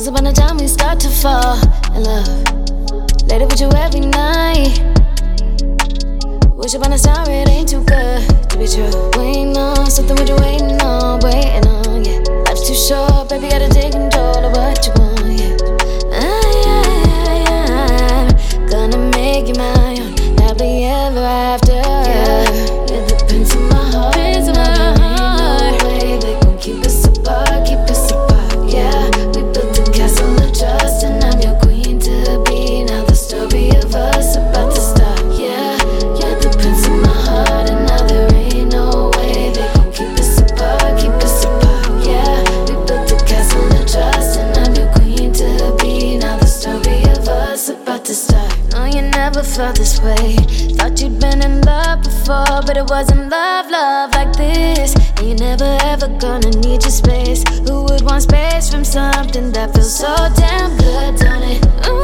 Once upon a time we start to fall in love. Later with you every night. Wish upon a star, it ain't too good to be true. Waiting on something, what you waiting on, yeah. Life's too short, baby, gotta take control of what you want, yeah. I'm gonna make you my own, happy ever after, yeah. You're the prince of my heart, prince of my heart. Ain't no way they gon' keep us apart, yeah. We built a castle of trust, and I'm your queen to be. Now the story of us about to start, yeah. You're the prince of my heart, and now there ain't no way they gon' keep us apart, yeah. We built a castle of trust, and I'm your queen to be. Now the story of us about to start. No, you never felt this way. Thought you'd been in love before, but it wasn't love like this. And you're never ever gonna need your space. Who would want space from something that feels so damn good, don't it? Ooh.